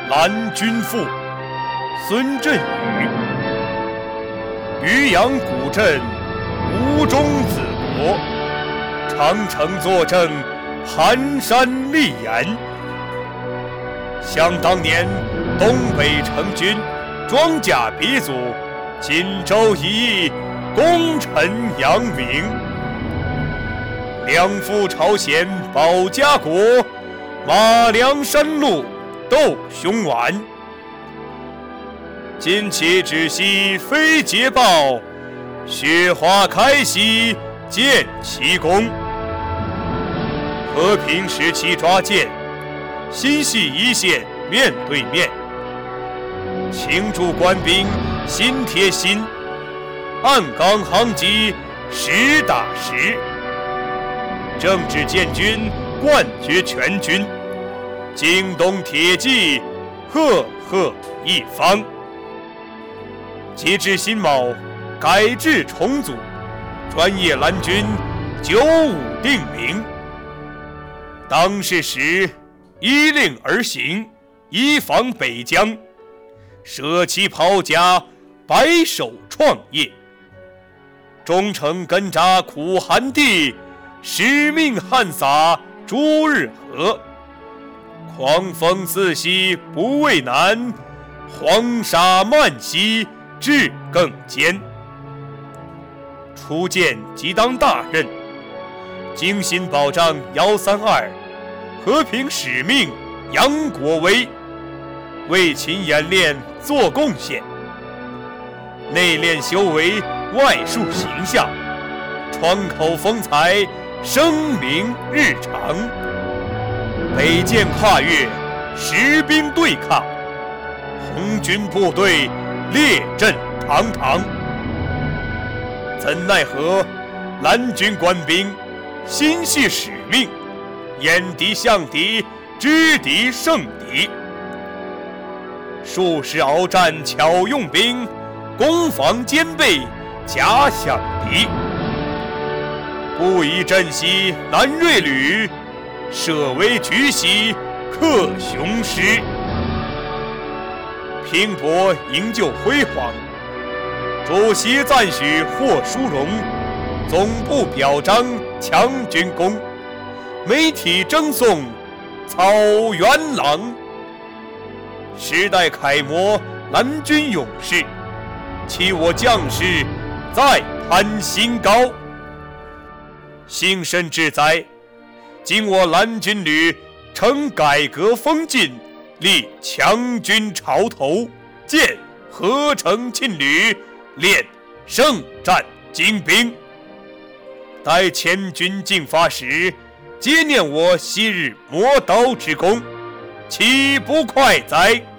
蓝军父孙振宇，渔阳古镇吴中子国，长城作证寒山立言。想当年东北成军，装甲鼻祖，锦州一役，功臣扬名。两赴朝鲜保家国，马梁山路斗凶顽。旌旗止息非捷报，雪花开兮见奇功。和平时期抓剑，心系一线面对面。倾注官兵心贴心，暗岗行击实打实。政治建军冠绝全军，京东铁骑赫赫一方。截至辛卯，改制重组，专业蓝军95定名。当世时，依令而行，以防北疆，舍弃袍甲，白首创业。忠诚根扎苦寒地，使命汗洒诸日河。狂风四息不畏难，黄沙漫兮志更坚。初见即当大任，精心保障132，和平使命扬国威，为勤演练做贡献。内练修为，外树形象，窗口风采，声名日长。北涧跨越，实兵对抗，红军部队列阵堂堂。怎奈何蓝军官兵心系使命，掩敌向敌，知敌胜敌。数十鏖战巧用兵，攻防兼备，假想敌。不以阵兮难锐旅，设为局兮克雄师。拼搏营救辉煌，主席赞许获殊荣，总部表彰强军功，媒体争颂草原狼。时代楷模蓝军勇士，期我将士再攀新高。兴盛志哉，今我蓝军旅承改革风劲，立强军潮头，建合成劲旅，练圣战精兵。待千军进发时，皆念我昔日磨刀之功，岂不快哉！